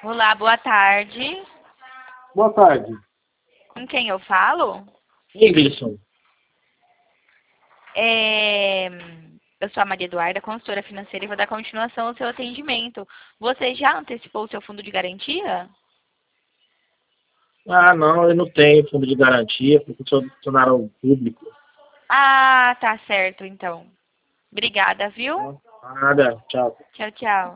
Olá, boa tarde. Boa tarde. Com quem eu falo? Inglisson. Eu sou a Maria Eduarda, consultora financeira, e vou dar continuação ao seu atendimento. Você já antecipou o seu fundo de garantia? Ah, não, eu não tenho fundo de garantia, porque sou funcionário público. Ah, tá certo, então. Obrigada, viu? Nada, tchau. Tchau, tchau.